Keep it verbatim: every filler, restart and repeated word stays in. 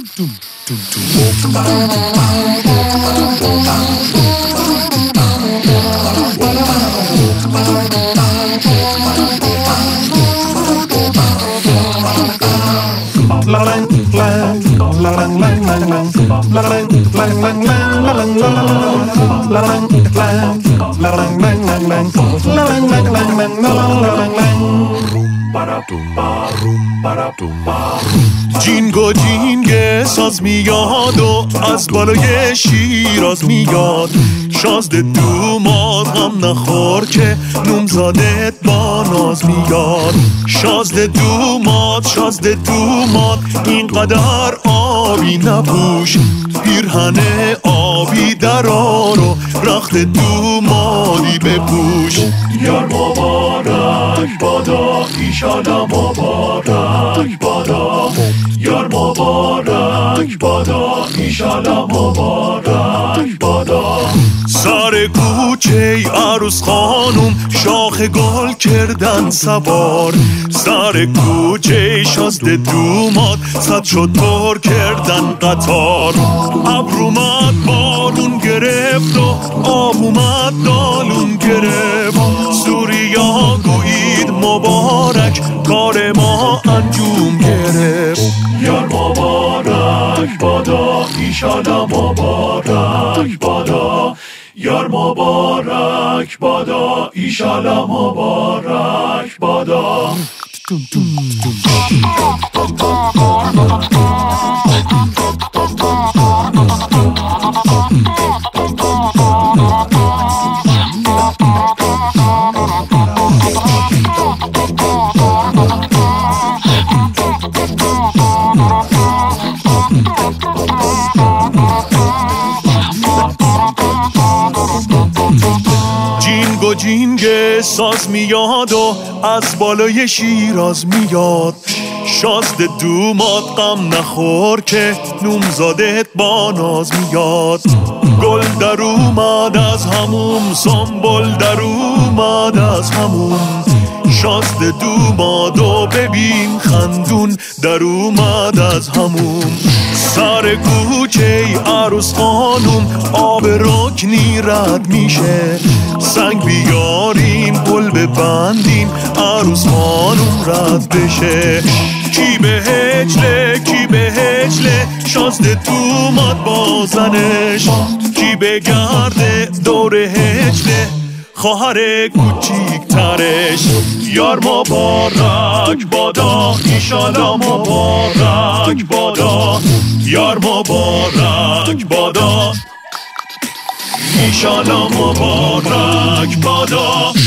جینگو جینگ ساز میاد و از بالای شیراز میاد، شازده دوماد غم نخور که نومزادت با ناز میاد. شازده دوماد شازده دوماد اینقدر آبی نپوش، پیرهن آبی درار و رخت دومادی بپوش. یار مبارک بادا ایشالا مبارک بادا، یار مبارک بادا ایشالا مبارک بادا. سر کوچه عروس خانوم شاخ گل کردن سوار، سر کوچه شازده دوماد صد شتر کردن قطار. ابر اومد بارون گرفت و آب اومد دالون گرفت، سوریا گویید مبارک کار ما انجام گرفت. یار مبارک بادا ایشالا مبارک بادا، یار مبارک بادا ایشالا مبارک بادا. جینگو جینگ ساز میاد و از بالای شیراز میاد، شازده دوماد غم نخور که نومزادت با ناز میاد. گل در اومد از هموم، سنبل در اومد از هموم، شازده دوماد و ببین خندون در اومد از هموم. سر کوچه عروس خانوم آب رکنی رد میشه، سنگ بیاریم گل ببندیم عروس خانوم رد بشه. کی به هجله کی به هجله شازده دوماد با زنش، کی به گرده دور هجله خواهر کوچیک ترش. یار مبارک بادا ایشالا مبارک بادا، یار مبارک بادا ایشالا مبارک بادا.